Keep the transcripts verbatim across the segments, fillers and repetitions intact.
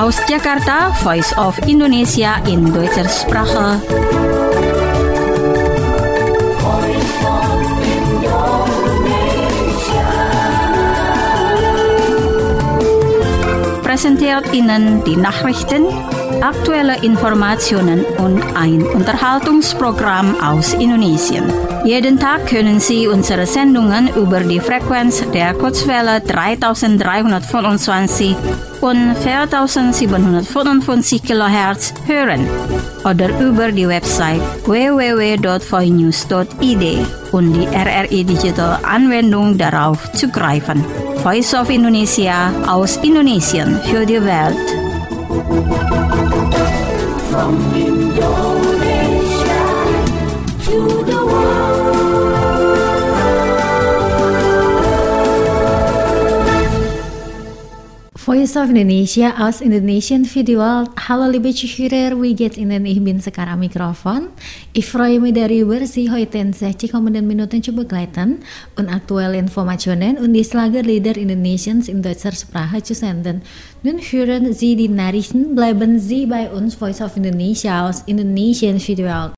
Aus Jakarta, Voice of Indonesia in Deutscher Sprache. Präsentiert Ihnen die Nachrichten, aktuelle Informationen und ein Unterhaltungsprogramm aus Indonesien. Jeden Tag können Sie unsere Sendungen über die Frequenz der Kurzwelle dreitausenddreihundertfünfundzwanzig und viertausendsiebenhundertfünfundfünfzig Kilohertz hören oder über die Website w w w punkt voinews punkt i d und die R R I Digital Anwendung darauf zugreifen. Voice of Indonesia aus Indonesien für die Welt. From Indonesia to the world. Voice of Indonesia aus Indonesian für die Welt. Hallo liebe Zuhörer, wie geht's Ihnen? Ich bin sekarang Mikrofon. Ich freue mich darüber, Sie heute in sechzig kommenden Minuten zu begleiten und aktuelle Informationen und die Schlagerlieder Indonesiens in deutscher Sprache zu senden. Nun hören Sie die Nachrichten, bleiben Sie bei uns, Voice of Indonesia aus Indonesian für die Welt.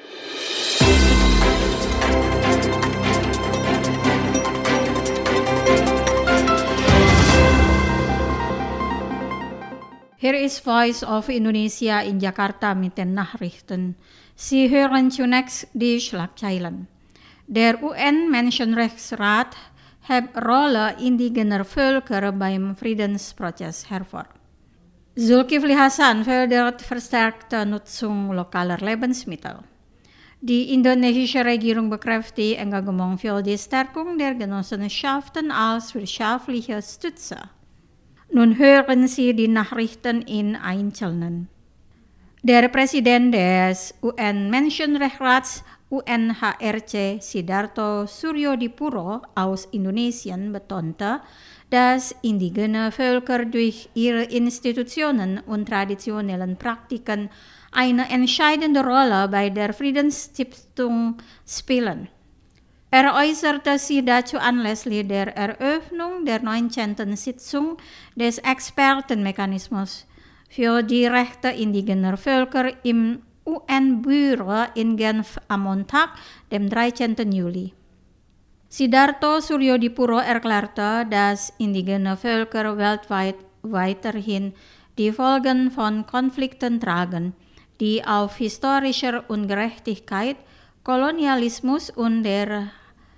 Hier ist Voice of Indonesia in Jakarta mit den Nachrichten. Sie hören zunächst die Schlagzeilen. Der U N-Menschenrechtsrat hebt Rolle indigener Völker beim Friedensprozess hervor. Zulkifli Hasan fördert verstärkte Nutzung lokaler Lebensmittel. Die indonesische Regierung bekräftigt Engagement für die Stärkung der Genossenschaften als wirtschaftliche Stütze. Nun hören Sie die Nachrichten in Einzelnen. Der Präsident des U N-Menschenrechtsrats U N H R C Sidarto Suryodipuro aus Indonesien betonte, dass indigene Völker durch ihre Institutionen und traditionellen Praktiken eine entscheidende Rolle bei der Friedensstiftung spielen. Er äußerte sich dazu anlässlich der Eröffnung der neunzehnten Sitzung des Expertenmechanismus für die Rechte indigener Völker im U N-Büro in Genf am Montag, dem dreizehnten Juli. Sidarto Suryodipuro erklärte, dass indigene Völker weltweit weiterhin die Folgen von Konflikten tragen, die auf historischer Ungerechtigkeit, Kolonialismus und der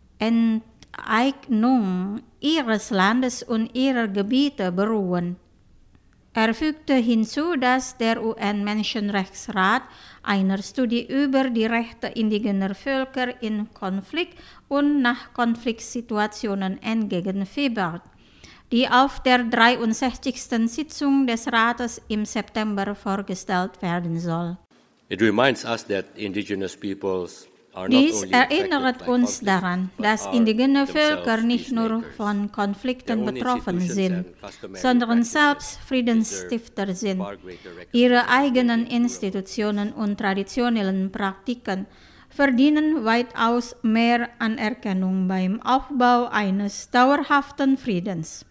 Enteignung ihres Landes und ihrer Gebiete beruhen. Er fügte hinzu, dass der U N-Menschenrechtsrat einer Studie über die Rechte indigener Völker in Konflikt- und Nachkonfliktsituationen entgegenfiebert, die auf der dreiundsechzigsten Sitzung des Rates im September vorgestellt werden soll. It reminds us that indigenous peoples are not Dies only erinnert affected by uns conflict, daran, but dass are indigene themselves Völker nicht nur peacemakers. von Konflikten Their own betroffen institutions sind, and customary sondern practices selbst Friedensstifter deserve sind. far greater recognition Ihre than eigenen the rule of law. Institutionen und traditionellen Praktiken verdienen weitaus mehr Anerkennung beim Aufbau eines dauerhaften Friedens.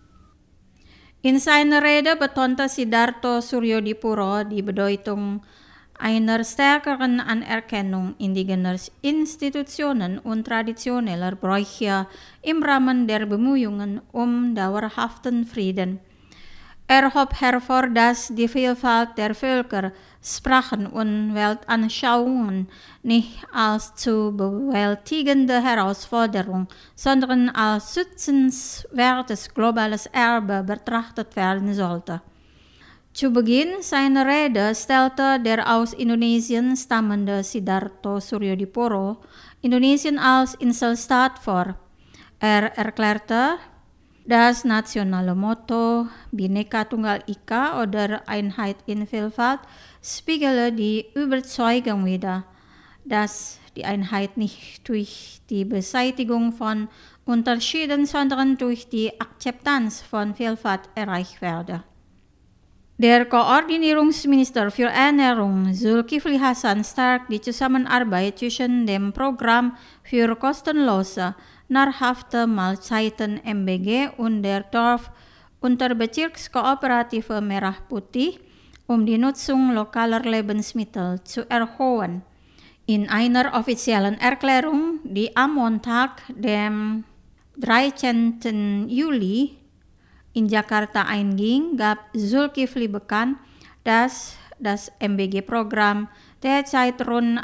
In seiner Rede betonte Sidarto Suryodipuro die Bedeutung einer stärkeren Anerkennung indigener Institutionen und traditioneller Bräuche im Rahmen der Bemühungen um dauerhaften Frieden. Er hob hervor, dass die Vielfalt der Völker, Sprachen und Weltanschauungen nicht als zu bewältigende Herausforderung, sondern als schützenswertes globales Erbe betrachtet werden sollte. Zu Beginn seiner Rede stellte der aus Indonesien stammende Sidarto Suryodipuro Indonesien als Inselstaat vor. Er erklärte, das nationale Motto Bhinneka Tunggal Ika oder Einheit in Vielfalt spiegele die Überzeugung wider, dass die Einheit nicht durch die Beseitigung von Unterschieden, sondern durch die Akzeptanz von Vielfalt erreicht werde. Der Koordinierungsminister für Ernährung Zulkifli Hasan stärkt die Zusammenarbeit zwischen dem Programm für kostenlose, nahrhafte Mahlzeiten M B G und der Dorf- Unterbezirkscoöperative Merah Putih um die Nutzung lokaler Lebensmittel zu erhöhen. In einer offiziellen Erklärung, die am Montag, dem dreizehnten Juli in Jakarta einging, gab Zulkifli bekannt, dass das M B G-Programm derzeit rund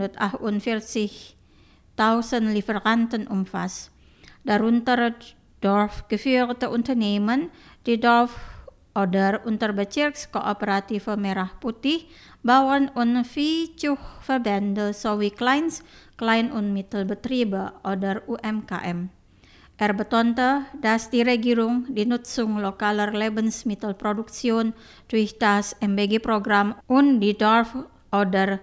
hundertachtundvierzigtausend Lieferanten umfasst, darunter dorfgeführte Unternehmen, die Dorf- oder Unterbezirkskooperative Merah Putih, Bauern- und Viehzuchtverbände sowie Kleins-, Klein- und Mittelbetriebe oder U M K M. Er betonte, dass die Regierung die Nutzung lokaler Lebensmittelproduktion durch das M B G-Programm und die Dorf- oder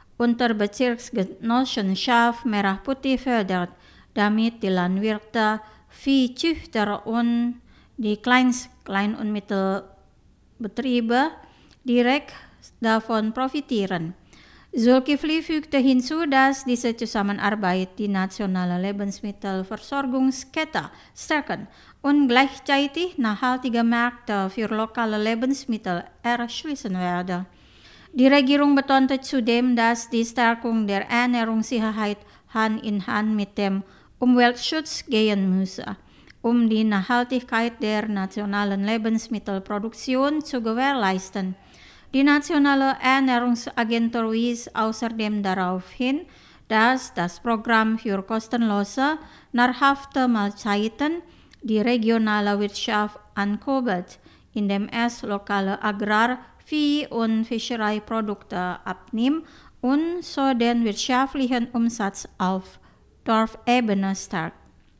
Unterbezirksgenossenschaft Merah Putih fördert, damit die Landwirte, Viehzüchter und die Kleins-, Klein- und Mittelbetriebe direkt davon profitieren. Zulkifli fügte hinzu, dass diese Zusammenarbeit die nationale Lebensmittelversorgungskette stärken und gleichzeitig nachhaltige Märkte für lokale Lebensmittel erschließen werde. Die Regierung betonte zudem, dass die Stärkung der Ernährungssicherheit Hand in Hand mit dem Umweltschutz gehen müsse, um die Nachhaltigkeit der nationalen Lebensmittelproduktion zu gewährleisten. Die Nationale Ernährungsagentur wies außerdem darauf hin, dass das Programm für kostenlose, nahrhafte Mahlzeiten die regionale Wirtschaft ankurbelt, indem es lokale Agrar-, Vieh- und Fischereiprodukte abnimmt und so den wirtschaftlichen Umsatz auf Dorfebene stärkt.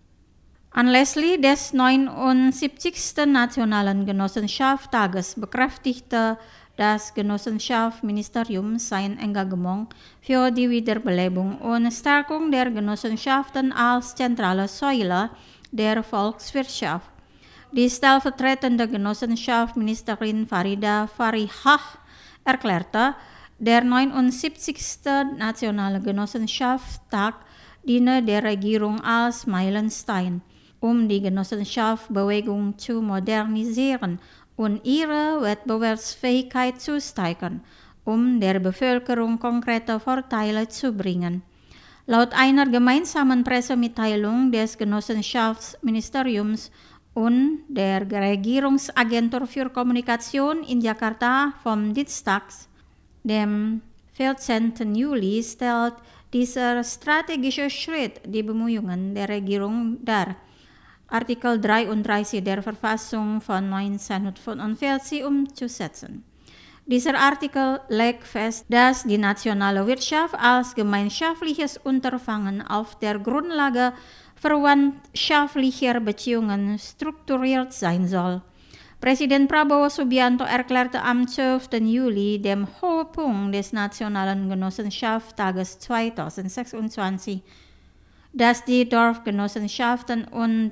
Anlässlich des neunundsiebzigsten Nationalen Genossenschaftstages bekräftigte das Genossenschaftsministerium sein Engagement für die Wiederbelebung und Stärkung der Genossenschaften als zentrale Säule der Volkswirtschaft. Die stellvertretende Genossenschaftsministerin Farida Farihah erklärte, der neunundsiebzigste Nationale Genossenschaftstag diene der Regierung als Meilenstein, um die Genossenschaftsbewegung zu modernisieren und ihre Wettbewerbsfähigkeit zu steigern, um der Bevölkerung konkrete Vorteile zu bringen. Laut einer gemeinsamen Pressemitteilung des Genossenschaftsministeriums und der Regierungsagentur für Kommunikation in Jakarta vom Dienstag, dem vierzehnten Juli, stellt dieser strategische Schritt die Bemühungen der Regierung dar, Artikel dreiunddreißig der Verfassung von neunzehnhundertfünfundvierzig umzusetzen. Dieser Artikel legt fest, dass die nationale Wirtschaft als gemeinschaftliches Unterfangen auf der Grundlage verwandtschaftlicher Beziehungen strukturiert sein soll. Präsident Prabowo Subianto erklärte am zwölften Juli, dem Höhepunkt des Nationalen Genossenschaftstages zweitausendsechsundzwanzig, dass die Dorfgenossenschaften und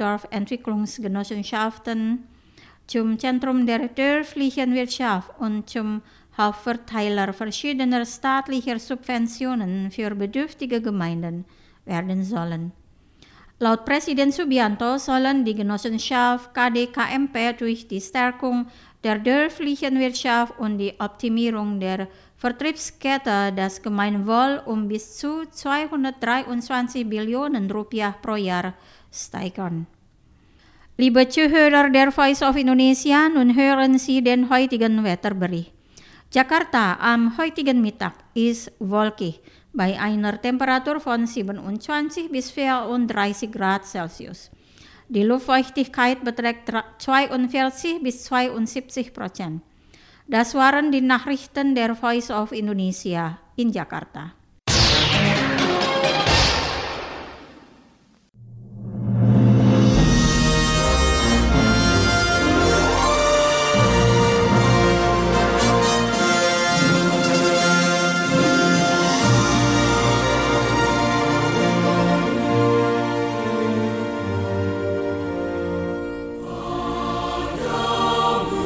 Dorfentwicklungsgenossenschaften zum Zentrum der dörflichen Wirtschaft und zum Hauptverteiler verschiedener staatlicher Subventionen für bedürftige Gemeinden werden sollen. Laut Präsident Subianto sollen die Genossenschaft K D K M P durch die Stärkung der dörflichen Wirtschaft und die Optimierung der Vertriebskette das Gemeinwohl um bis zu zweihundertdreiundzwanzig Billionen Rupiah pro Jahr steigern. Liebe Zuhörer der Voice of Indonesia, nun hören Sie den heutigen Wetterbericht. Jakarta am heutigen Mittag ist wolkig bei einer Temperatur von siebenundzwanzig bis vierunddreißig Grad Celsius. Die Luftfeuchtigkeit beträgt zweiundvierzig bis zweiundsiebzig Prozent. Das waren die Nachrichten der Voice of Indonesia in Jakarta.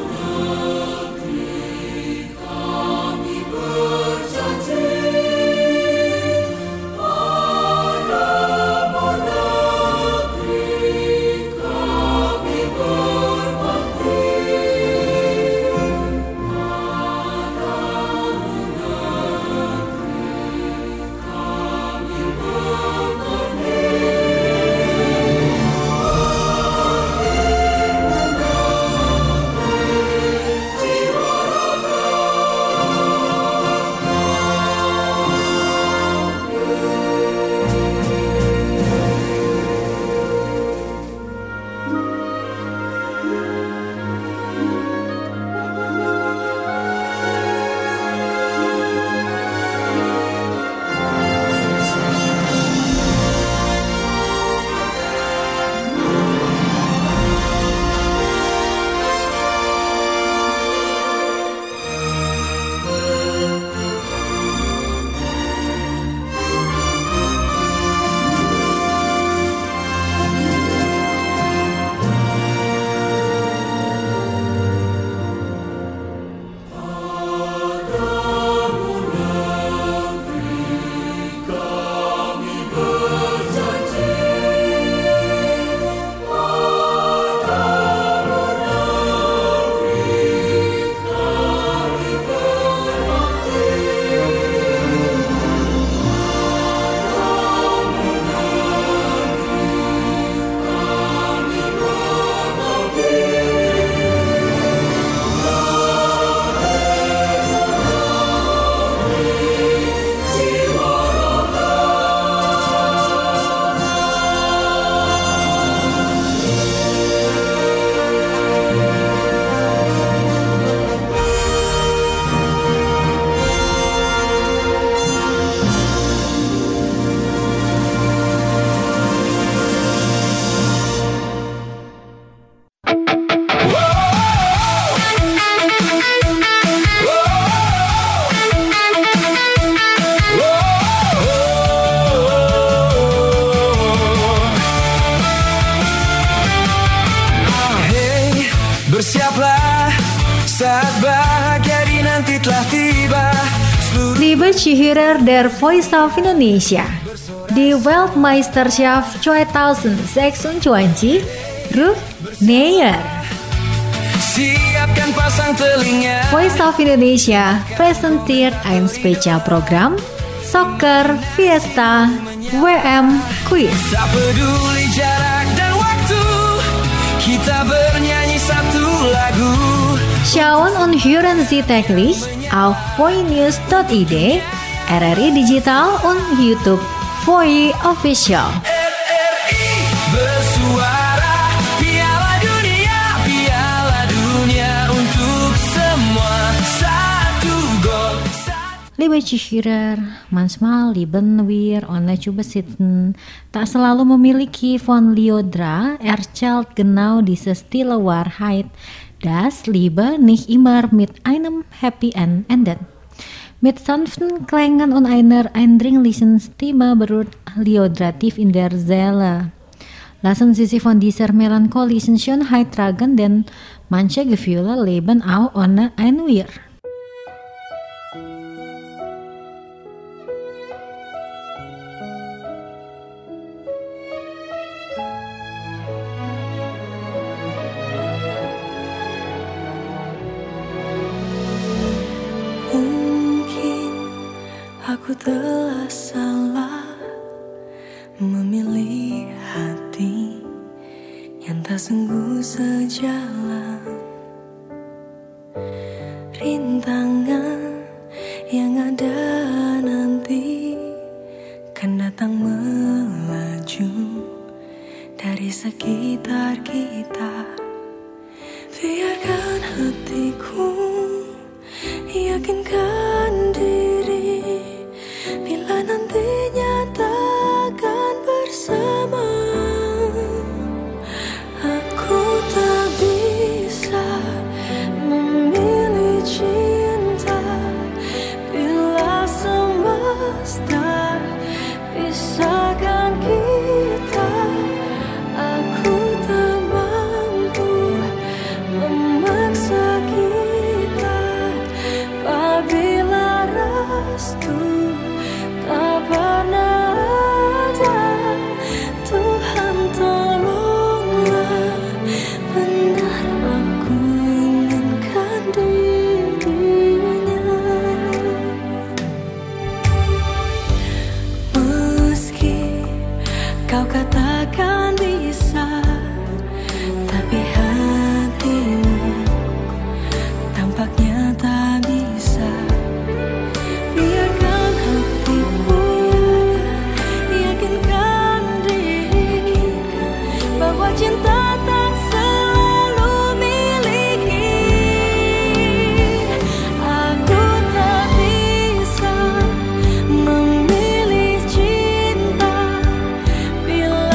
Berjanji Liebe Zuhörer der Voice of Indonesia, die Weltmeisterschaft zweitausendsechsundzwanzig rückt näher. Siapkan pasang telinga. Voice of Indonesia präsentiert ein Spezialprogramm Soccer Fiesta W M Quiz. Tak peduli jarak dan waktu, kita bernyanyi satu lagu. Schauen und hören Sie täglich auf voinews dot i d, R R I Digital und YouTube Voi Official. R R I bersuara, Piala Dunia, Piala Dunia untuk semua, satu gol. Liebe Zuhörer, manchmal lieben wir ohne zu besitzen. Tak selalu memiliki von Liodra erzählt genau diese stille Wahrheit, das Liebe nicht immer mit einem Happy End endet. Mit sanften Klängen und einer eindringlichen Stimme berührt Liodra tief in der Seele. Lassen Sie sich von dieser melancholischen Schönheit tragen, denn manche Gefühle leben auch ohne ein Wir. Aku telah salah memilih hati yang tak sungguh sejalan. Rintangan yang ada nanti kan datang melaju dari sekitar kita. Biarkan hatiku yakinkan diri, bila nantinya takkan bersama. Aku tak bisa memilih cinta bila semesta pisahkan kita. Aku tak mampu memaksa kita apabila restu tak pernah ada. Tuhan tolonglah, benar aku inginkan dirinya. Meski kau katakan bisa, tapi hatimu tampaknya tak bisa. Biarkan hatiku yakinkan diri bahwa cinta tak selalu miliki. Aku tak bisa memilih cinta bila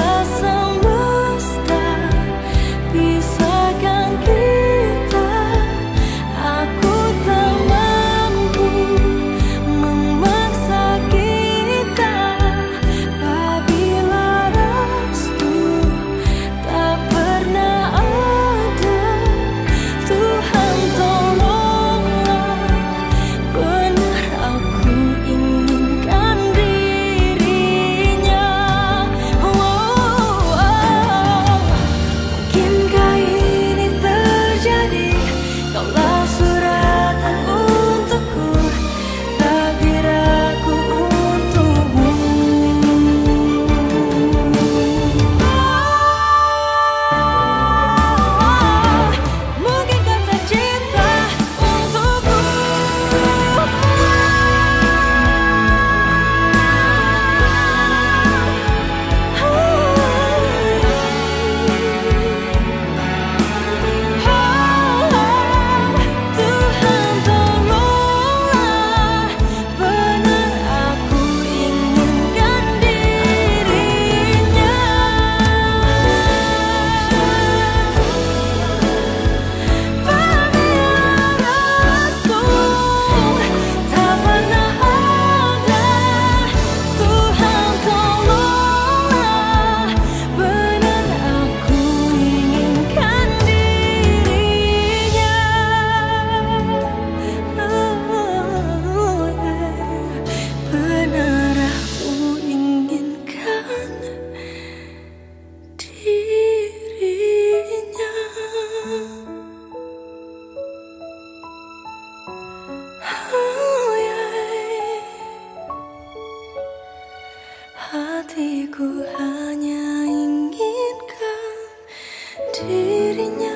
hatiku hanya inginkan dirinya.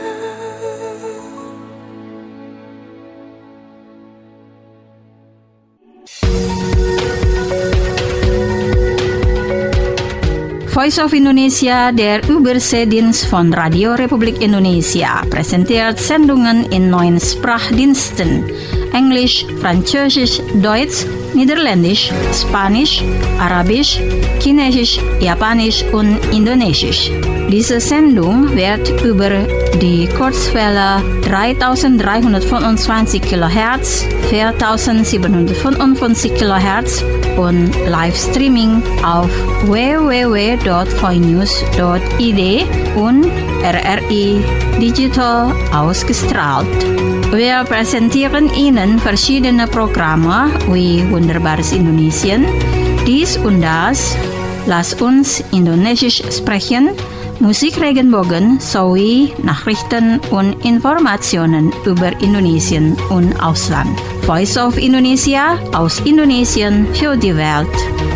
Voice of Indonesia, der Überseedienst von Radio Republik Indonesia, präsentiert Sendungen in neun Sprachdiensten: Englisch, Französisch, Deutsch, Niederländisch, Spanisch, Arabisch, Chinesisch, Japanisch und Indonesisch. Diese Sendung wird über die Kurzwelle dreitausenddreihundertfünfundzwanzig Kilohertz, viertausendsiebenhundertfünfundfünfzig Kilohertz und Livestreaming auf w w w punkt voinews punkt i d und R R I Digital ausgestrahlt. Wir präsentieren Ihnen verschiedene Programme wie Wunderbares Indonesien, dies und das, Lass uns Indonesisch sprechen, Musik Regenbogen sowie Nachrichten und Informationen über Indonesien und Ausland. Voice of Indonesia, aus Indonesien für die Welt.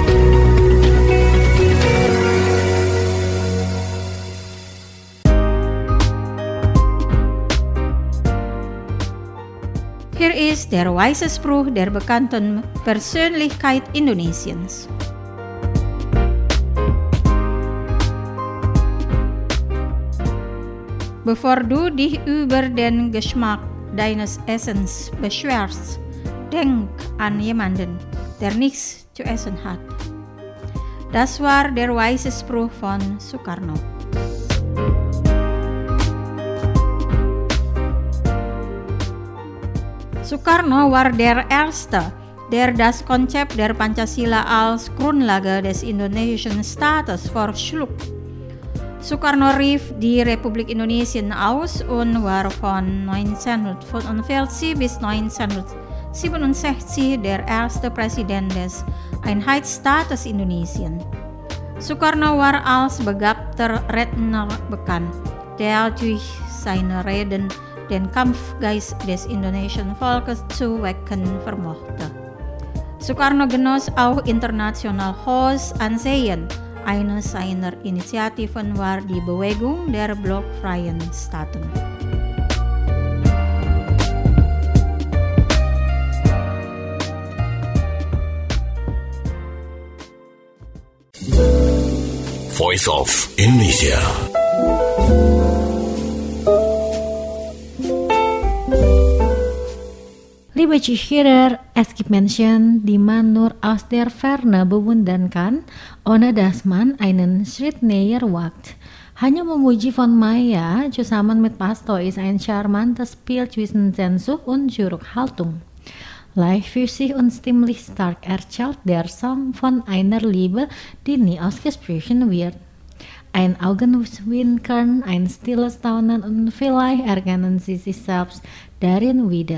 Hier ist der weise Spruch der bekannten Persönlichkeit Indonesiens. Bevor du dich über den Geschmack deines Essens beschwerst, denk an jemanden, der nichts zu essen hat. Das war der weise Spruch von Soekarno. Soekarno war der Erste, der das Konzept der Pancasila als Grundlage des indonesischen Staates vorschlug. Soekarno rief die Republik Indonesien aus und war von neunzehnhundertfünfundvierzig bis neunzehnhundertsiebenundsechzig der erste Präsident des Einheitsstaates Indonesien. Soekarno war als begabter Redner bekannt, der durch seine Reden den Kampfgeist des indonesischen Volkes zu wecken vermochte. Soekarno genoss auch international hohes Ansehen. Eine seiner Initiativen war die Bewegung der blockfreien Staaten. Voice of Indonesia. Liebe Zuhörer, es gibt Menschen, die man nur aus der Ferne bewundern kann, ohne dass man einen Schritt näher wagt. Hanya memuji von Maya zusammen mit Pasto ist ein charmantes Spiel zwischen Sehnsucht und Zurückhaltung. Leicht flüssig und stimmlich stark erzählt der Song von einer Liebe, die nie ausgesprochen wird. Ein Augenzwinkern, ein stilles Staunen und vielleicht erkennen sie sich selbst darin wieder.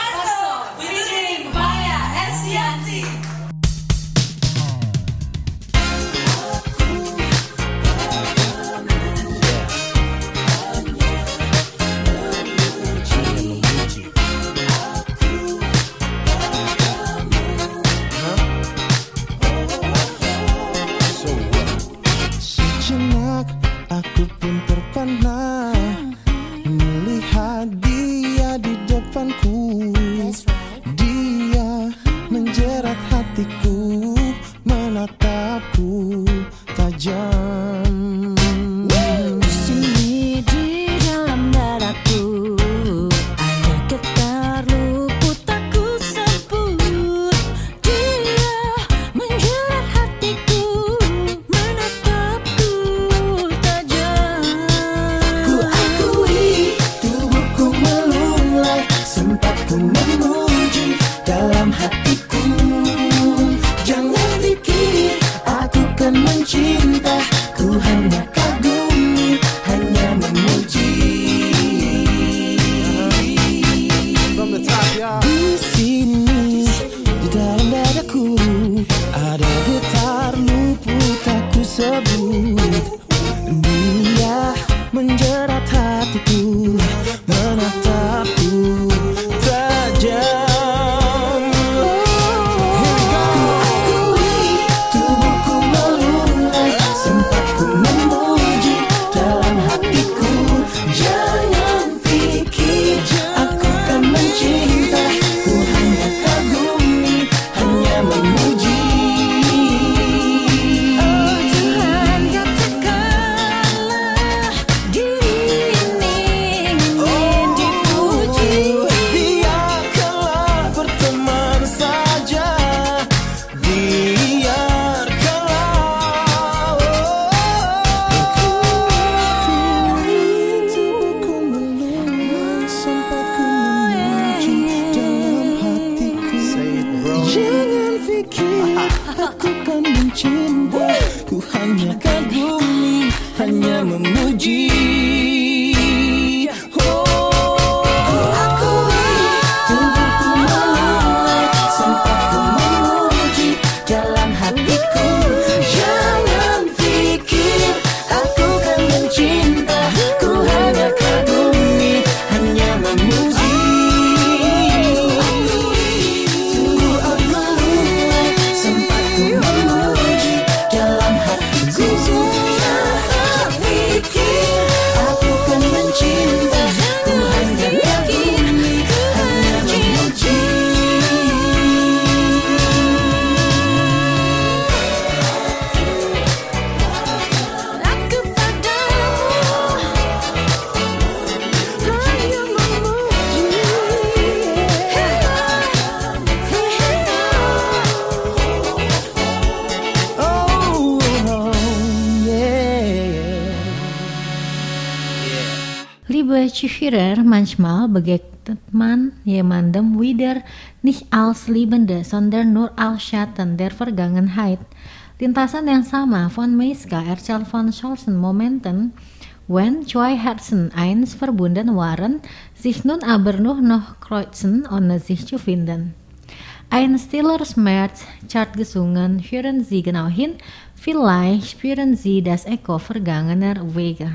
Aku pun terpana melihat dia di depanku. Dia menjerat hatiku, menatapku tajam. Di sini di dalam dadaku ada getar luput tak ku sebut. Dia menjerat hatiku, menatapku tajam. cinta, ku hanya kagumi, hanya memuji. Oh, ku akui tubuhku mulai sempat ku memuji dalam hatiku. Jangan pikir aku kan mencinta, ku hanya kagumi, hanya memuji. Tunggu aku mulai sempat ku memuji dalam hatiku. Jangan pikir aku kan mencinta, ku hanya kagumi, hanya memuji. Aku padamu hanya memuji. Oh, yeah. Liebe Zuhörer, manchmal begegnet man jemandem wieder nicht als Liebende, sondern nur als Schatten der Vergangenheit. Lintasan yang sama von Meiska erzählt von solchen Momenten, wenn zwei Herzen eins verbunden waren, sich nun aber nur noch kreuzen, ohne sich zu finden. Ein stiller Schmerz, zart gesungen, hören Sie genau hin, vielleicht spüren Sie das Echo vergangener Wege.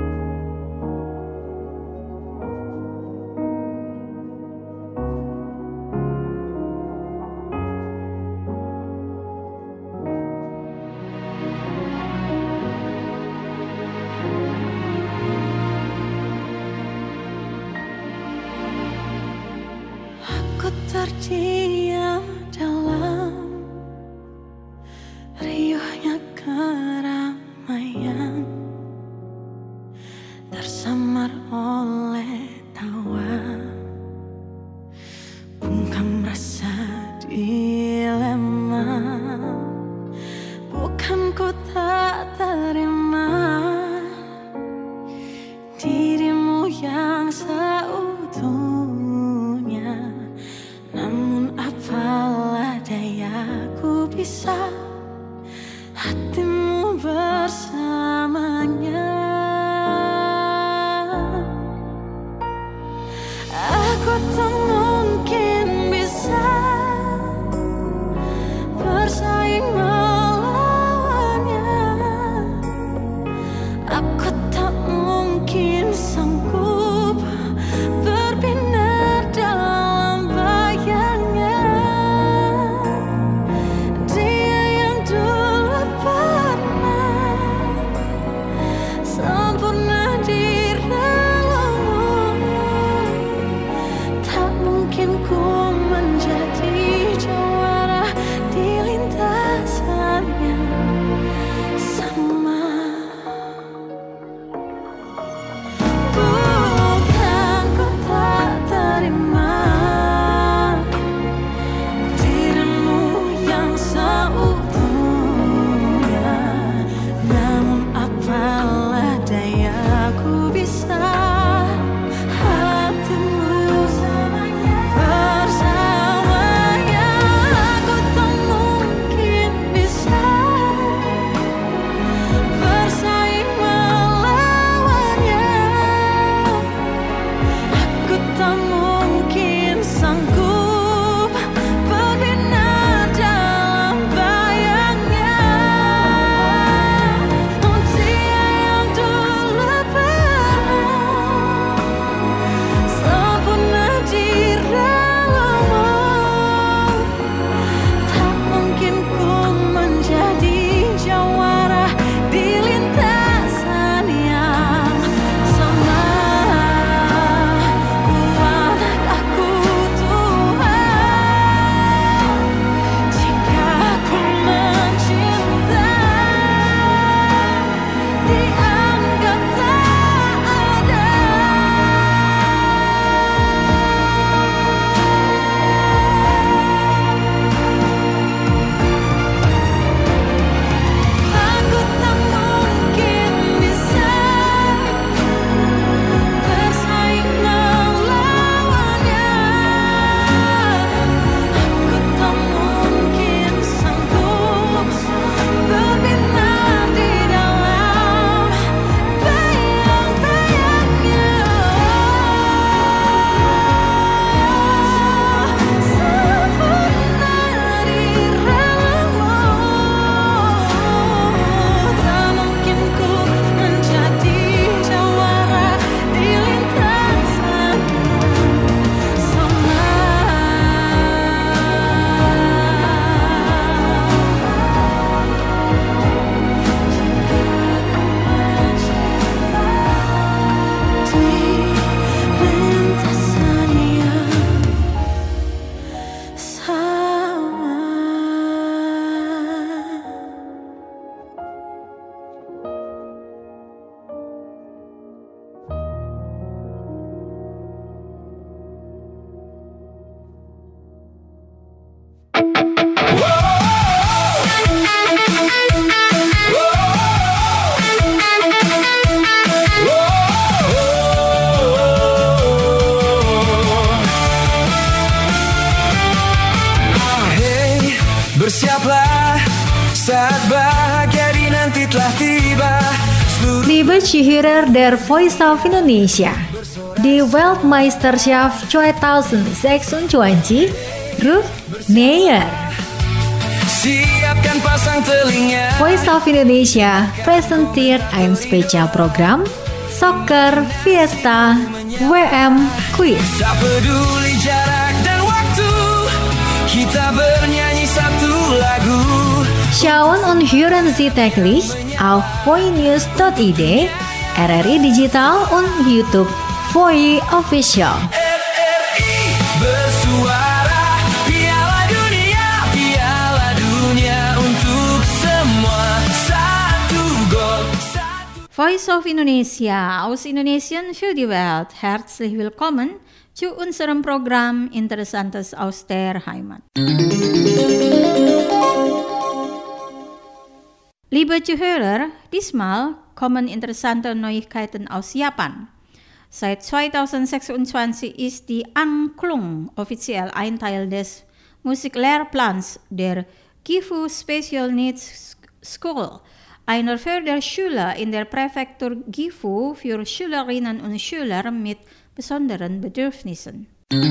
Aku terdiam dalam riuhnya keramaian, tersamar oleh tawa, bungkam rasa dilema. Bukan ku tak terima dirimu yang seutuhnya, namun apalah daya, ku bisa hatimu bersamanya. Aku tak mungkin bisa bersaing melawannya. Zuhörer der Voice of Indonesia. Die Weltmeisterschaft tweeduizend Ruth Neyer. Siapkan pasang telinga. Voice of Indonesia presenteert ein Spezialprogramm Soccer Fiesta W M Quiz. Tak peduli jarak dan waktu, kita bernyanyi satu lagu. Schauen und hören Sie täglich auf voinews dot i d, R R I Digital und YouTube Voi Official. R R I bersuara, Piala Dunia, Piala Dunia untuk semua, satu gol. Voice of Indonesia aus Indonesien für die Welt. Herzlich willkommen zu unserem Programm Interessantes aus der Heimat. Liebe Zuhörer, diesmal kommen interessante Neuigkeiten aus Japan. Seit zweitausendsechsundzwanzig ist die Angklung offiziell ein Teil des Musiklehrplans der Gifu Special Needs School, einer Förderschule in der Präfektur Gifu für Schülerinnen und Schüler mit besonderen Bedürfnissen.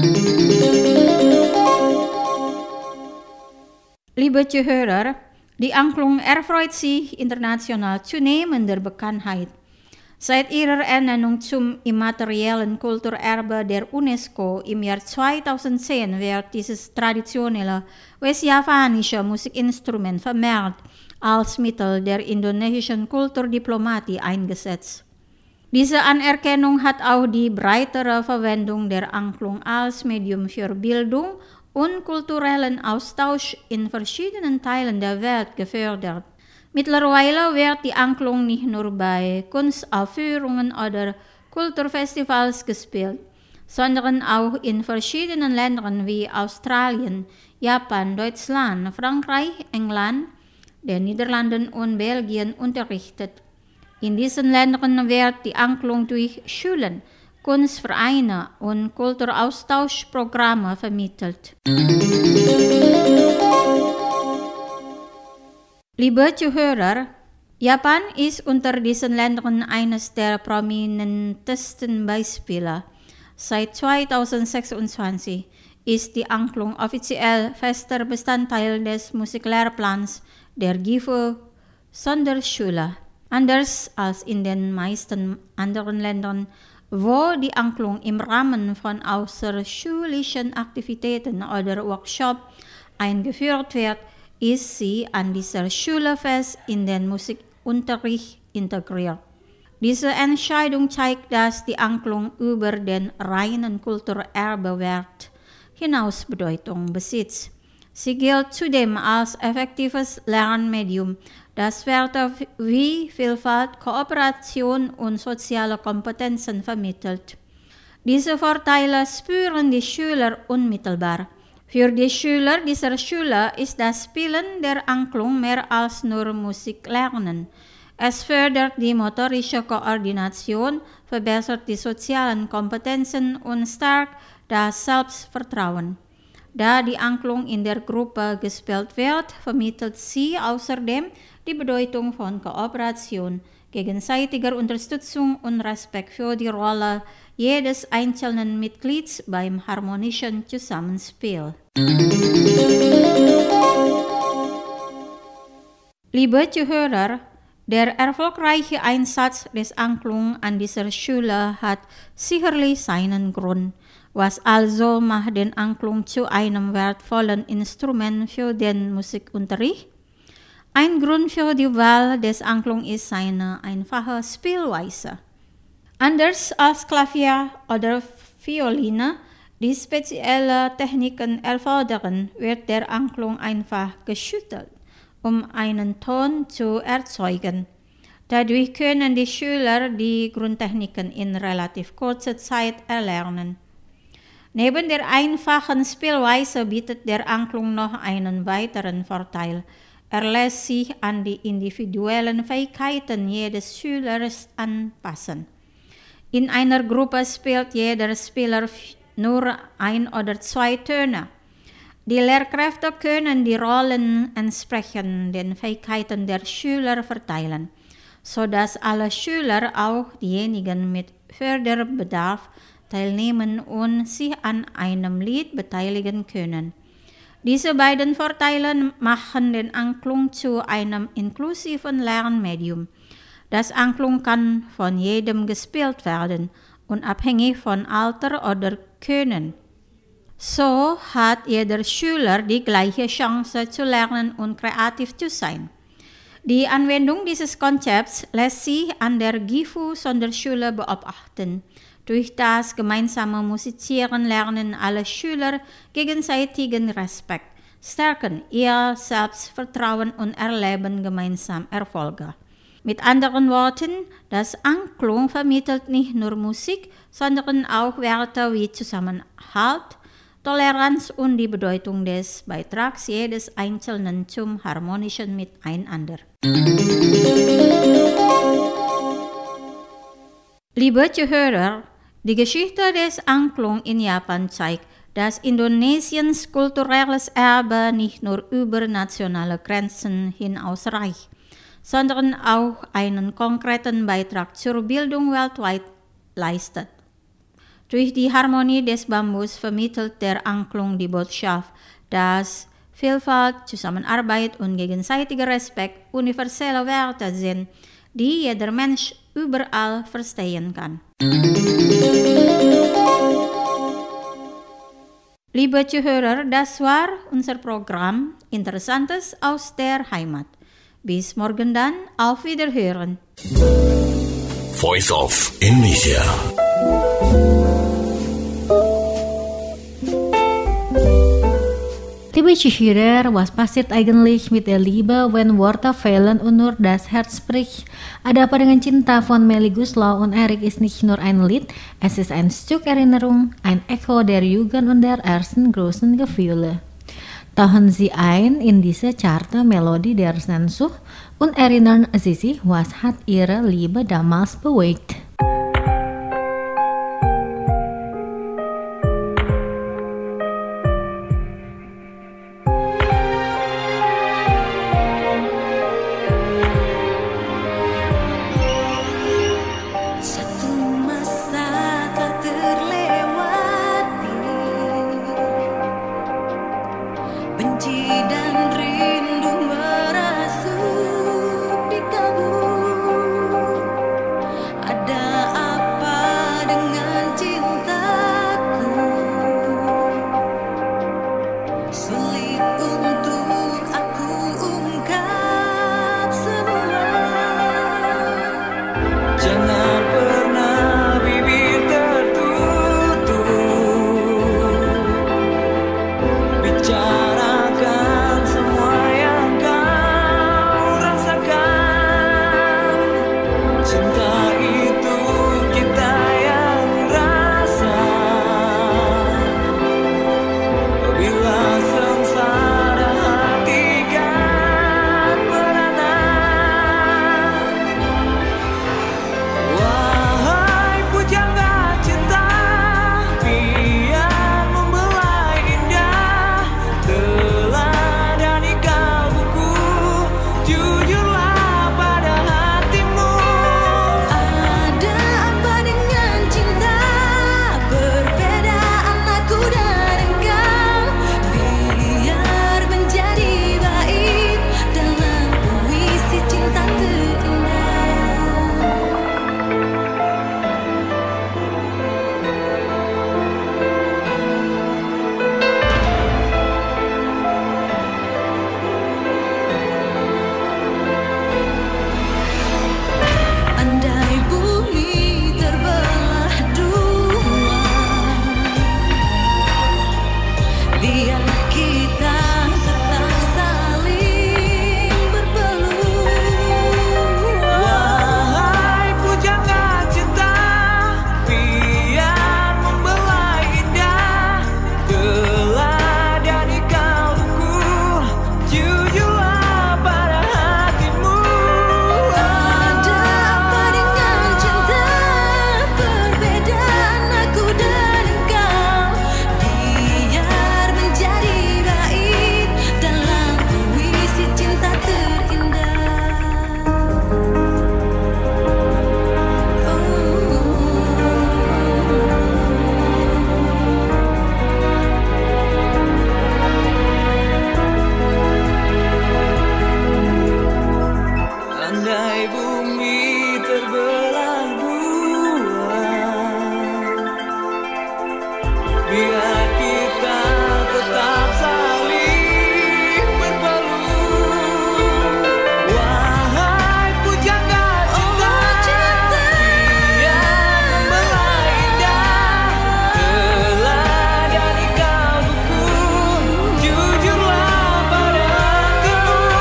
Liebe Zuhörer, die Angklung erfreut sich international zunehmender Bekanntheit. Seit ihrer Ernennung zum immateriellen Kulturerbe der UNESCO im Jahr zweitausendzehn wird dieses traditionelle westjavanische Musikinstrument vermehrt als Mittel der indonesischen Kulturdiplomatie eingesetzt. Diese Anerkennung hat auch die breitere Verwendung der Angklung als Medium für Bildung und kulturellen Austausch in verschiedenen Teilen der Welt gefördert. Mittlerweile wird die Angklung nicht nur bei Kunstaufführungen oder Kulturfestivals gespielt, sondern auch in verschiedenen Ländern wie Australien, Japan, Deutschland, Frankreich, England, den Niederlanden und Belgien unterrichtet. In diesen Ländern wird die Angklung durch Schulen, Kunstvereine und Kulturaustauschprogramme vermittelt. Liebe Zuhörer, Japan ist unter diesen Ländern eines der prominentesten Beispiele. Seit zweitausendsechsundzwanzig ist die Angklung offiziell fester Bestandteil des Musiklehrplans der Gifu Sonderschule. Anders als in den meisten anderen Ländern, wo die Angklung im Rahmen von außerschulischen Aktivitäten oder Workshops eingeführt wird, ist sie an dieser Schule fest in den Musikunterricht integriert. Diese Entscheidung zeigt, dass die Angklung über den reinen Kulturerbewert hinaus Bedeutung besitzt. Sie gilt zudem als effektives Lernmedium, das Werte wie Vielfalt, Kooperation und soziale Kompetenzen vermittelt. Diese Vorteile spüren die Schüler unmittelbar. Für die Schüler dieser Schule ist das Spielen der Angklung mehr als nur Musik lernen. Es fördert die motorische Koordination, verbessert die sozialen Kompetenzen und stärkt das Selbstvertrauen. Da die Angklung in der Gruppe gespielt wird, vermittelt sie außerdem die Bedeutung von Kooperation, gegenseitiger Unterstützung und Respekt für die Rolle jedes einzelnen Mitglieds beim harmonischen Zusammenspiel. Liebe Zuhörer, der erfolgreiche Einsatz des Angklung an dieser Schule hat sicherlich seinen Grund. Was also macht den Angklung zu einem wertvollen Instrument für den Musikunterricht? Ein Grund für die Wahl des Angklung ist seine einfache Spielweise. Anders als Klavier oder Violine, die spezielle Techniken erfordern, wird der Angklung einfach geschüttelt, um einen Ton zu erzeugen. Dadurch können die Schüler die Grundtechniken in relativ kurzer Zeit erlernen. Neben der einfachen Spielweise bietet der Angklung noch einen weiteren Vorteil. Er lässt sich an die individuellen Fähigkeiten jedes Schülers anpassen. In einer Gruppe spielt jeder Spieler nur ein oder zwei Töne. Die Lehrkräfte können die Rollen entsprechend den Fähigkeiten der Schüler verteilen. sodass alle Schüler, auch diejenigen mit Förderbedarf, teilnehmen und sich an einem Lied beteiligen können. Diese beiden Vorteile machen den Angklung zu einem inklusiven Lernmedium. Das Angklung kann von jedem gespielt werden, unabhängig von Alter oder Können. So hat jeder Schüler die gleiche Chance zu lernen und kreativ zu sein. Die Anwendung dieses Konzepts lässt sich an der GIFU Sonderschule beobachten. Durch das gemeinsame Musizieren lernen alle Schüler gegenseitigen Respekt, stärken ihr Selbstvertrauen und erleben gemeinsam Erfolge. Mit anderen Worten, das Angklung vermittelt nicht nur Musik, sondern auch Werte wie Zusammenhalt, Toleranz und die Bedeutung des Beitrags jedes Einzelnen zum harmonischen Miteinander. Liebe Zuhörer, die Geschichte des Angklung in Japan zeigt, dass Indonesiens kulturelles Erbe nicht nur über nationale Grenzen hinaus reicht, sondern auch einen konkreten Beitrag zur Bildung weltweit leistet. Durch die Harmonie des Bambus vermittelt der Angklung die Botschaft, dass Vielfalt, Zusammenarbeit und gegenseitiger Respekt universelle Werte sind, die jeder Mensch überall verstehen kann. Liebe Zuhörer, das war unser Programm Interessantes aus der Heimat. Bis morgen dann, auf Wiederhören. Voice of Indonesia. Liebe Zuhörer, was passiert eigentlich mit der Liebe wenn Worte fehlen und nur das Herz spricht? Ada apa dengan cinta von Melly Guslau und Erik ist nicht nur ein Lied, es ist ein Stück Erinnerung, ein Echo der Jugend und der ersten großen Gefühle. Tauchen Sie ein in diese zarte Melodie der Sehnsucht und erinnern Sie sich, was hat Ihre Liebe damals bewegt? Ada andai bumi terbelah dua, biar kita tetap saling berpeluk. Wahai pujangga cinta, biar membelah indah teladani kalbuku, jujurlah padaku.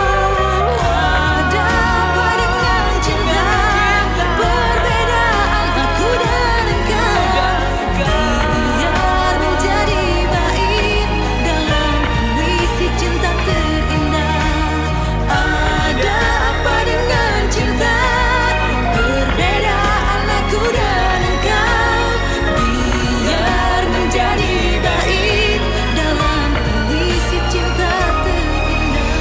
Ada apa dengan cinta? Perbedaan aku dan engkau biar menjadi baik dalam puisi cinta terindah. Ada apa dengan cinta? Perbedaan aku dan engkau biar menjadi baik dalam puisi cinta terindah.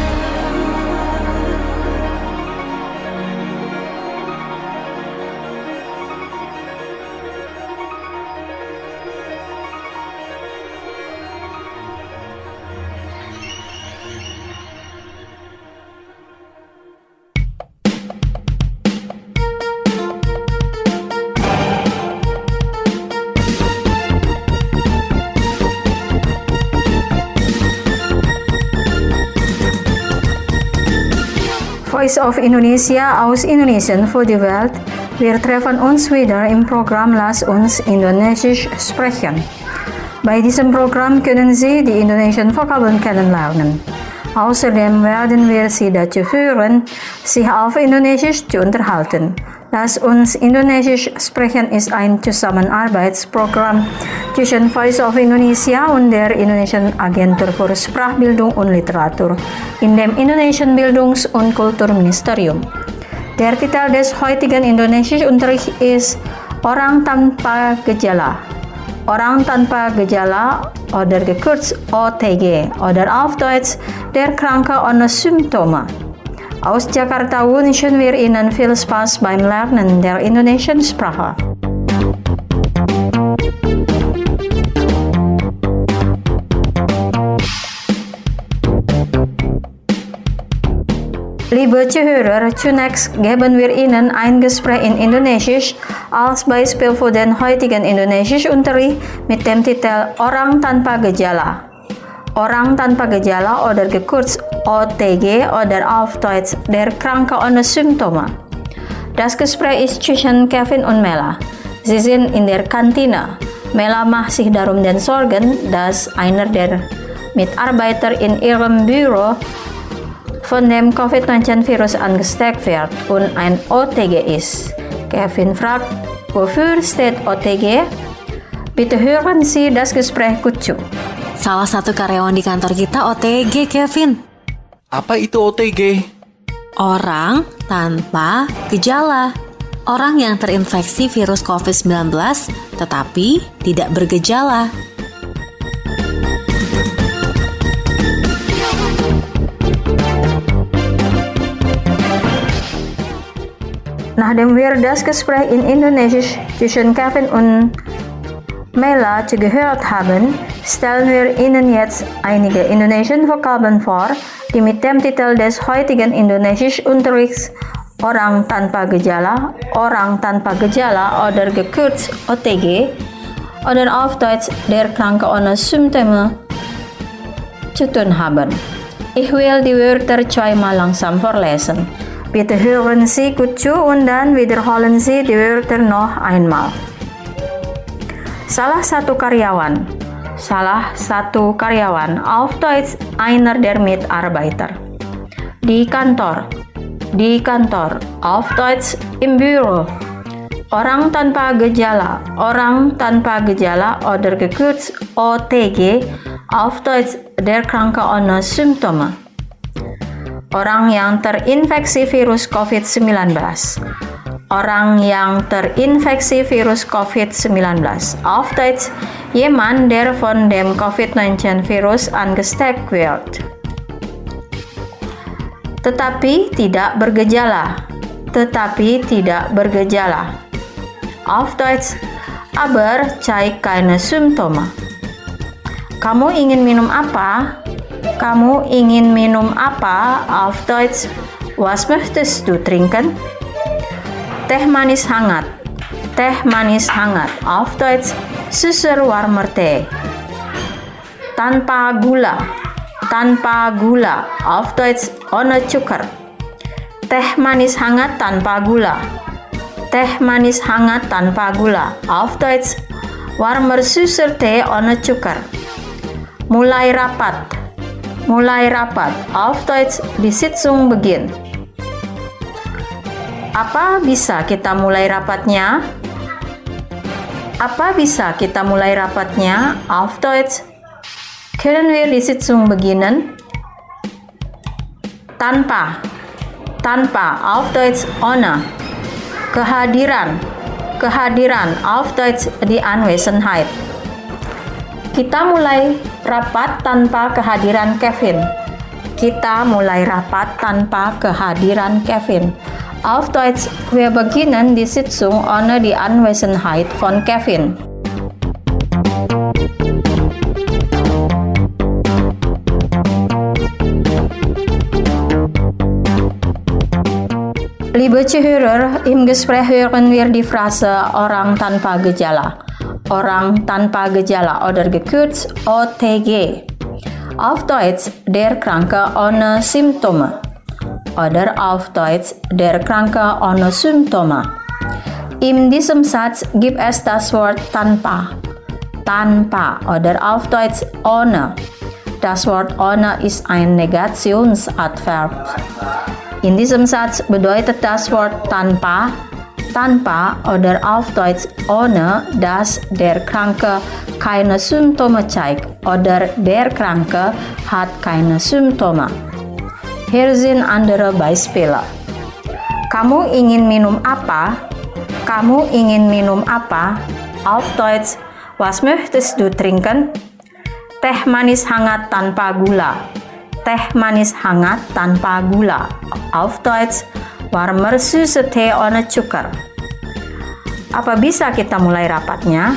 Voice of Indonesia aus Indonesian voor de Welt. Wir treffen uns wieder im Programm Lass uns Indonesisch sprechen. Bei diesem Programm können Sie die indonesian Vokabeln kennenlernen. Außerdem werden wir Sie dazu führen, sich auf Indonesisch zu unterhalten. Lass uns Indonesisch sprechen ist ein Zusammenarbeitsprogramm zwischen Voice of Indonesia und der Indonesian Agentur für Sprachbildung und Literatur in dem Indonesian Bildungs- und Kulturministerium. Der Titel des heutigen Indonesischunterrichts ist Orang Tanpa Gejala. Orang tanpa Gejala oder gekürzt O T G oder auf Deutsch der Kranke ohne Symptome. Aus Jakarta wünschen wir Ihnen viel Spaß beim Lernen der indonesischen Sprache. Liebe Zuhörer, zunächst geben wir Ihnen ein Gespräch in Indonesisch als Beispiel für den heutigen Indonesischunterricht mit dem Titel Orang Tanpa Gejala. Orang tanpa Gejala oder gekürzt O T G oder auf Deutsch der Kranke ohne Symptome. Das Gespräch ist zwischen Kevin und Mela. Sie sind in der Kantine. Mela macht sich darum den Sorgen, dass einer der Mitarbeiter in ihrem Büro von dem Covid neunzehn Virus angesteckt wird und ein O T G ist. Kevin fragt, wofür steht O T G? Bitte hören Sie das Gespräch gut zu. Salah satu karyawan di kantor kita O T G, Kevin. Apa itu O T G? Orang tanpa gejala. Orang yang terinfeksi virus covid sembilan belas tetapi tidak bergejala. Nachdem wir das Gespräch in Indonesisch zwischen Kevin und Mela zugehört haben, stellen wir Ihnen jetzt einige indonesische Vokabeln vor, die mit dem Titel des heutigen Indonesischunterrichts Orang tanpa Gejala, Orang tanpa Gejala oder gekürzt O T G oder auf Deutsch der Kranke ohne Symptome zu tun haben. Ich will die Wörter zweimal langsam vorlesen. Bitte hören Sie gut zu und dann wiederholen Sie die Wörter noch einmal. Salah satu karyawan. Salah satu karyawan. Auf Deutsch einer der Mitarbeiter. Di kantor. Di kantor. Auf Deutsch im Büro. Orang tanpa gejala. Orang tanpa gejala oder gekürzt O T G. Auf Deutsch der Kranke ohne Symptome. Orang yang terinfeksi virus covid sembilan belas. Orang yang terinfeksi virus covid sembilan belas. Auf Deutsch, jemand, der von dem Covid neunzehn Virus angesteckt wird. Tetapi tidak bergejala. Tetapi tidak bergejala. Auf Deutsch, aber zeigt keine Symptome. Kamu ingin minum apa? Kamu ingin minum apa? Auf Deutsch, was möchtest du trinken? Teh manis hangat. Teh manis hangat. Auf Deutsch, süßer warmer Tee. Tanpa gula. Tanpa gula. Auf Deutsch, ohne Zucker. Teh manis hangat tanpa gula. Teh manis hangat tanpa gula. Auf Deutsch, warmer süßer Tee ohne Zucker. Mulai rapat. Mulai rapat. Auf Deutsch, die Sitzung beginnt. Apa bisa kita mulai rapatnya? Apa bisa kita mulai rapatnya? Auf Deutsch, können wir die Sitzung beginnen? Tanpa. Tanpa. Auf Deutsch, ohne. Kehadiran. Kehadiran. Auf Deutsch, die Anwesenheit. Kita mulai rapat tanpa kehadiran Kevin. Kita mulai rapat tanpa kehadiran Kevin. Auf Deutsch, wir beginnen die Sitzung ohne die Anwesenheit von Kevin. Liebe Zuhörer, im Gespräch hören wir die Phrase orang tanpa gejala. Orang tanpa gejala oder gekürzt O T G. Auf Deutsch, der Kranke ohne Symptome. Oder auf Deutsch, der Kranke ohne Symptome. In diesem Satz gibt es das Wort tanpa. Tanpa oder auf Deutsch ohne. Das Wort ohne ist ein Negationsadverb. In diesem Satz bedeutet das Wort tanpa, tanpa oder auf Deutsch ohne, dass der Kranke keine Symptome zeigt oder der Kranke hat keine Symptome. Hier sind andere Beispiele. Kamu ingin minum apa? Kamu ingin minum apa? Auf Deutsch, was möchtest du trinken? Teh manis hangat tanpa gula. Teh manis hangat tanpa gula. Auf Deutsch, warmer süße Tee ohne Zucker. Apa bisa kita mulai rapatnya?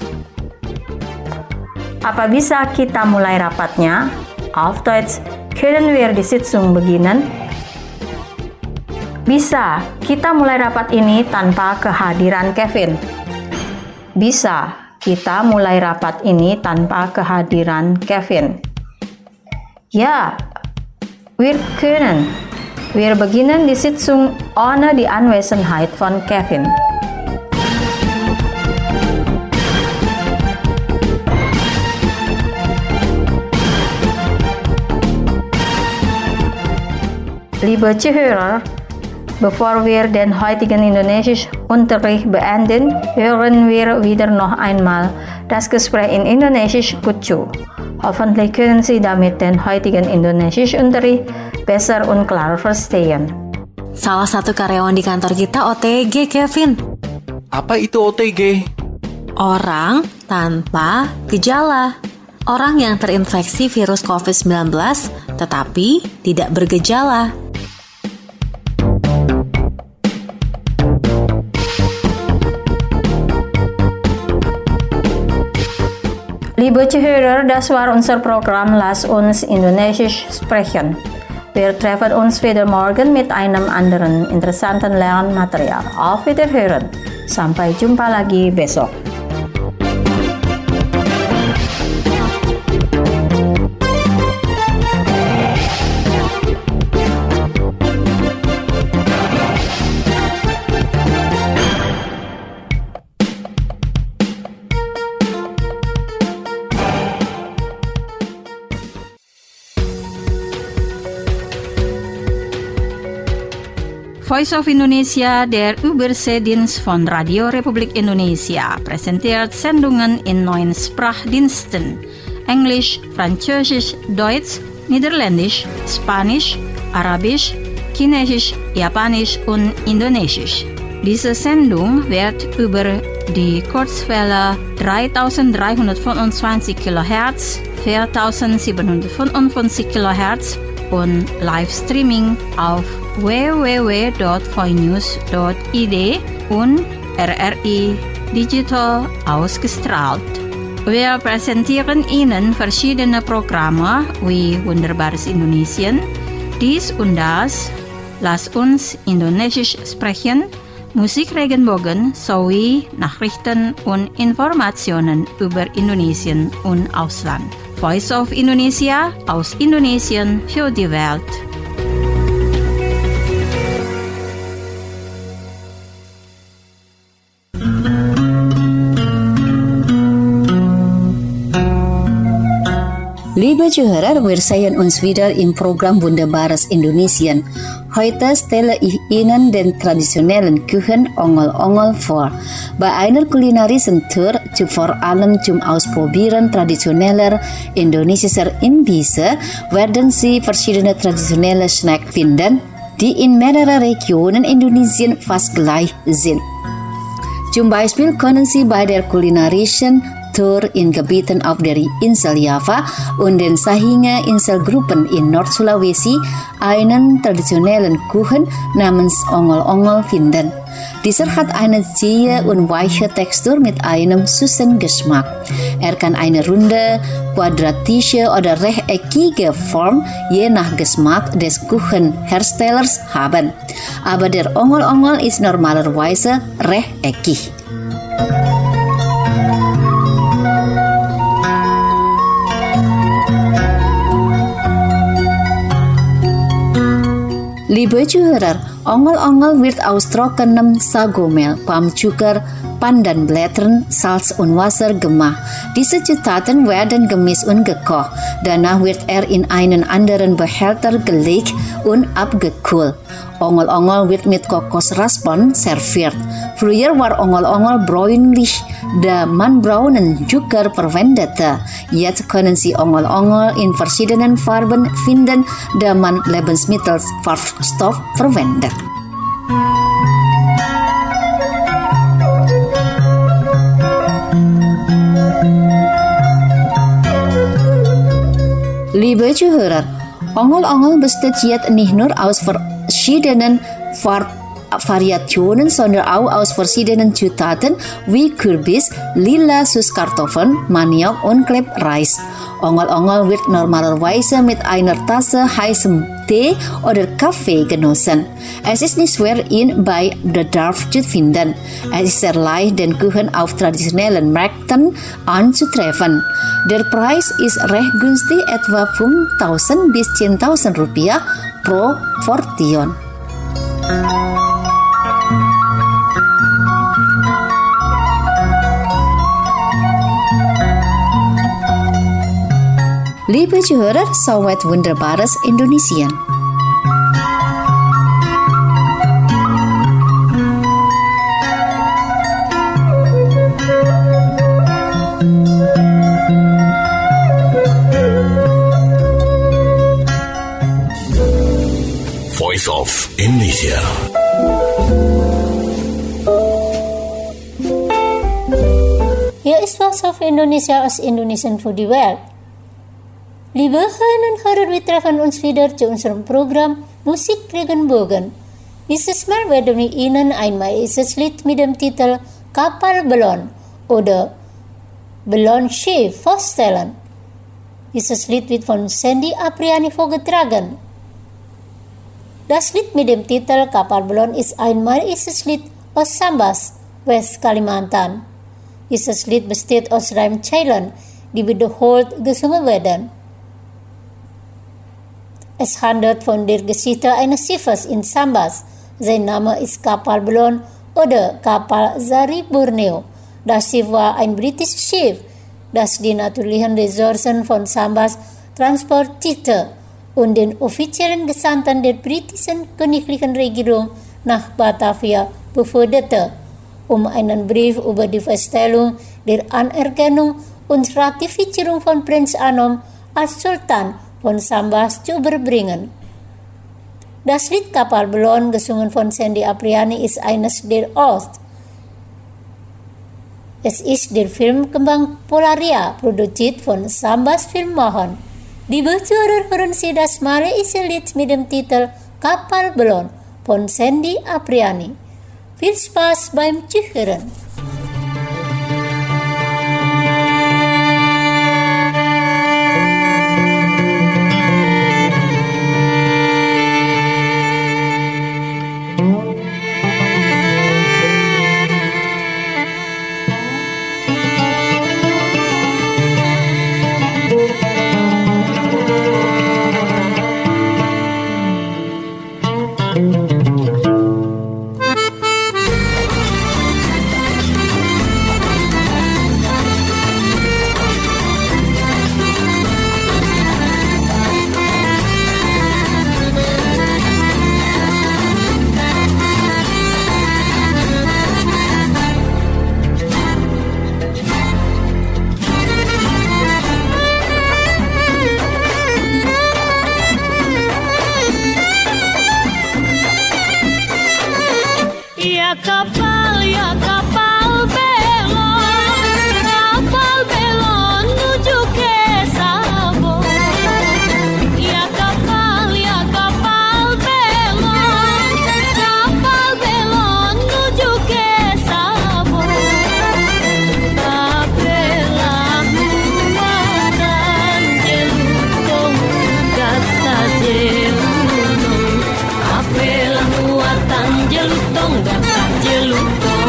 Apa bisa kita mulai rapatnya? Auf Deutsch, können wir die Sitzung beginnen? Bisa, kita mulai rapat ini tanpa kehadiran Kevin. Bisa, kita mulai rapat ini tanpa kehadiran Kevin. Ja, wir können. Wir beginnen die Sitzung ohne die Anwesenheit von Kevin. Liebe Zuhörer, bevor wir den heutigen Indonesisch-Unterricht beenden, hören wir wieder noch einmal das Gespräch in Indonesisch gut zu. Hoffentlich können Sie damit den heutigen Indonesisch-Unterricht besser und klarer verstehen. Salah satu karyawan di kantor kita O T G, Kevin. Apa itu O T G? Orang tanpa gejala. Orang yang terinfeksi virus covid sembilan belas tetapi tidak bergejala. Liebe Zuhörer, das war unser Programm Lass uns Indonesisch sprechen. Wir treffen uns wieder morgen mit einem anderen interessanten Lernmaterial. Auf Wiederhören. Sampai jumpa lagi besok. Voice of Indonesia, der Überseedienst von Radio Republik Indonesia, präsentiert Sendungen in neun Sprachdiensten: Englisch, Französisch, Deutsch, Niederländisch, Spanisch, Arabisch, Chinesisch, Japanisch und Indonesisch. Diese Sendung wird über die Kurzwelle dreitausenddreihundertfünfundzwanzig Kilohertz, viertausendsiebenhundertfünfundfünfzig Kilohertz und Livestreaming auf w w w punkt voinews punkt i d und R R I Digital ausgestrahlt. Wir präsentieren Ihnen verschiedene Programme wie Wunderbares Indonesien, dies und das, Lass uns Indonesisch sprechen. Musik Regenbogen sowie Nachrichten und Informationen über Indonesien und Ausland. Voice of Indonesia aus Indonesien für die Welt. Liebe Zuhörer, wir sehen uns wieder im Programm Wunderbares Indonesien. Heute stelle ich Ihnen den traditionellen Kuchen Ongol-Ongol vor. Bei einer kulinarischen Tour zu vor allem zum Ausprobieren traditioneller indonesischer Imbisse werden Sie verschiedene traditionelle Snacks finden, die in mehreren Regionen Indonesien fast gleich sind. Zum Beispiel können Sie bei der kulinarischen Tour in Gebieten auf der Insel Java und den Sahinga Inselgruppen in Nord-Sulawesi einen traditionellen Kuchen namens Ongol-Ongol finden. Dieser hat eine zähe und weiche Textur mit einem süßen Geschmack. Er kann eine runde, quadratische oder rechteckige Form je nach Geschmack des Kuchenherstellers haben. Aber der Ongol-Ongol ist normalerweise rechteckig. Liebe Zuhörer, Ongol-Ongol wird aus trockenem Sagomehl, Palmzucker, Pandanblättern, Salz und Wasser gemacht. Diese Zutaten werden gemischt und gekocht. Danach wird er in einen anderen Behälter gelegt und abgekühlt. Ongol-Ongol wird mit Kokosraspern serviert. Früher war Ongol-Ongol bräunlich, da man braunen Zucker verwendete. Jetzt können Sie Ongol-Ongol in verschiedenen Farben finden, da man Lebensmittelfarbstoff verwendet. Liebe Zuhörer, Ongol-Ongol besteht jetzt nicht nur aus verschiedenen Farbvariationen, sondern auch aus verschiedenen Zutaten wie Kürbis, lila Süßkartoffeln, Maniok und Klebreis. Ongol-Ongol wird normalerweise mit einer Tasse heißem Tee oder Kaffee genossen. Es ist nicht schwer, ihn bei Bedarf zu finden. Es ist sehr leicht, den Kuchen auf traditionellen Märkten anzutreffen. Der Preis ist recht günstig, etwa fünftausend bis zehntausend Rupiah pro Portion. Liebe Zuhörer, soweit Wunderbares Indonesien. Voice of Indonesia. Hier ist Voice of Indonesia aus Indonesian für die Welt. Liebe Hörerinnen und Hörer, wir treffen uns wieder zu unserem Programm Musik Regenbogen. Dieses Mal werden wir Ihnen ein maisches Lied mit dem Titel Kapal Belon oder Bellonschiff vorstellen. Dieses Lied wird von Sandy Apriani vorgetragen. Das Lied mit dem Titel Kapal Belon ist ein maisches Lied aus Sambas, West Kalimantan. Dieses Lied besteht aus Reimzeilen, die wiederholt gesungen werden. Es handelt von der Geschichte eines Schiffes in Sambas. Sein Name ist Kapal Belon oder Kapal Zari Borneo. Das Schiff war ein britisches Schiff, das die natürlichen Ressourcen von Sambas transportierte und den offiziellen Gesandten der britischen königlichen Regierung nach Batavia beförderte, um einen Brief über die Feststellung der Anerkennung und Ratifizierung von Prinz Anom als Sultan von Sambas zu überbringen. Das Lied Kapal Belon, gesungen von Sandy Apriani, ist eines der Ost. Es ist der Film Kembang Polaria, produziert von Sambas Filmmohon. Liebe Zuhörer, hören Sie das malaysia Lied mit dem Titel Kapal Belon von Sandy Apriani. Viel Spaß beim Zuhören. Ya kapal, ya kapal belon, kapal belon menuju ke Sabo. Ya kapal, ya kapal belon, kapal belon menuju ke Sabo. Tapelah muatan jelutong gata jelutong. Tapelah muatan jelutong gata jelutong.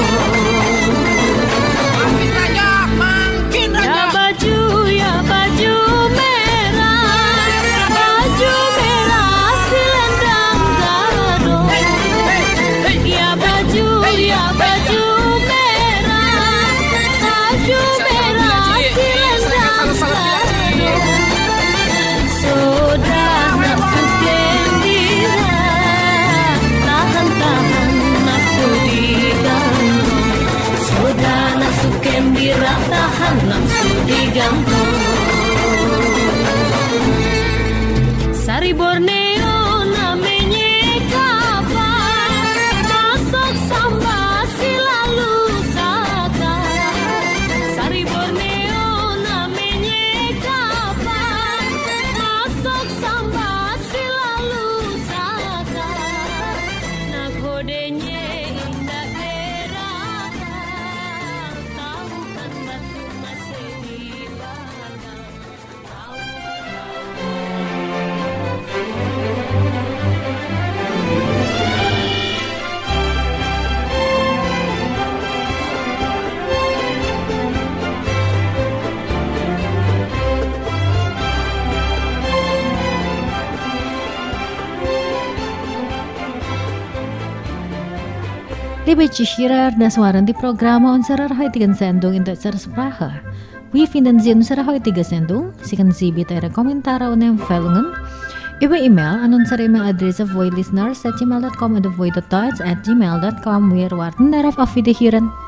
Makin raja, makin Ya raja. baju, ya baju merah, baju merah selendang gado. Ya baju, ya baju merah, baju merah selendang gado. Saudara nafsu gembira, tahan-tahan nafsu digantung. Saudara nafsu gembira, tahan nafsu digantung. Sari Borneo namanya kapal, masuk Sambas lalu Saka. Sari Borneo namanya kapal, masuk Sambas lalu Saka. Nakodenya indah erakan, tahu kan batu masih dibakar. Tahu Liebe Zuhörer, das waren die Programme unserer heutigen Sendung in deutscher Sprache. Wir finden Sie in unserer heutigen Sendung. Sie können Sie bitte Ihre Kommentare und Empfehlungen über E-Mail an unsere E-Mail-Adresse voilisteners at gmail dot com oder void dot deutsch at gmail dot com. Wir warten darauf. Auf Wiederhören.